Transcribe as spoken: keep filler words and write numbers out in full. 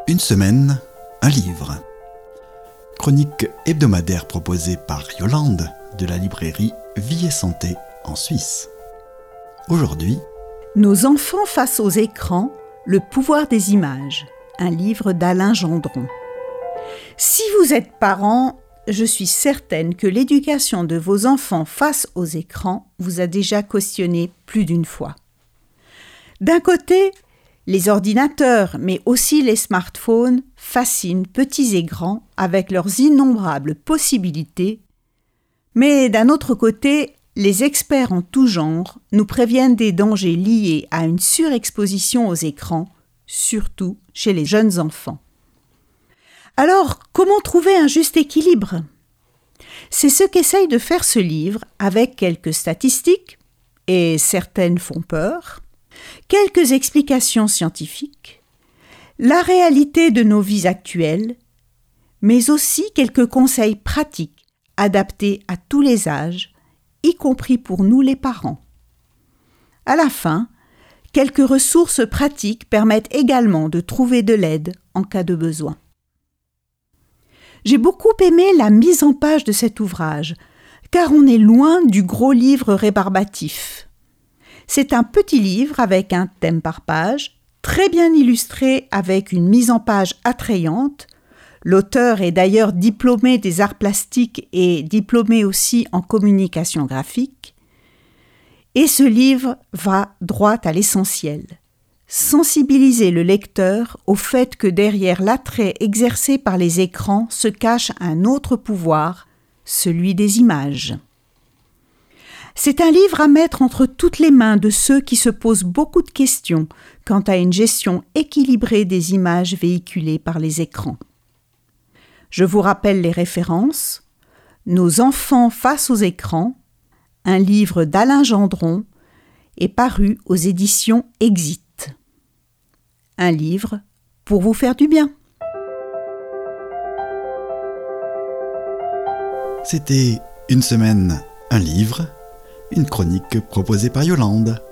Une semaine, un livre. Chronique hebdomadaire proposée par Yolande de la librairie Vie et Santé en Suisse. Aujourd'hui, Nos enfants face aux écrans, le pouvoir des images. Un livre d'Alain Gendron. Si vous êtes parent, je suis certaine que l'éducation de vos enfants face aux écrans vous a déjà questionné plus d'une fois. D'un côté, les ordinateurs, mais aussi les smartphones, fascinent petits et grands avec leurs innombrables possibilités. Mais d'un autre côté, les experts en tout genre nous préviennent des dangers liés à une surexposition aux écrans, surtout chez les jeunes enfants. Alors, comment trouver un juste équilibre ? C'est ce qu'essaye de faire ce livre avec quelques statistiques, et certaines font peur, quelques explications scientifiques, la réalité de nos vies actuelles, mais aussi quelques conseils pratiques adaptés à tous les âges, y compris pour nous les parents. À la fin, quelques ressources pratiques permettent également de trouver de l'aide en cas de besoin. J'ai beaucoup aimé la mise en page de cet ouvrage, car on est loin du gros livre rébarbatif. C'est un petit livre avec un thème par page, très bien illustré avec une mise en page attrayante. L'auteur est d'ailleurs diplômé des arts plastiques et diplômé aussi en communication graphique. Et ce livre va droit à l'essentiel. Sensibiliser le lecteur au fait que derrière l'attrait exercé par les écrans se cache un autre pouvoir, celui des images. C'est un livre à mettre entre toutes les mains de ceux qui se posent beaucoup de questions quant à une gestion équilibrée des images véhiculées par les écrans. Je vous rappelle les références. Nos enfants face aux écrans, un livre d'Alain Gendron, est paru aux éditions Exit. Un livre pour vous faire du bien. c'était Une semaine, un livre, une chronique proposée par Yolande.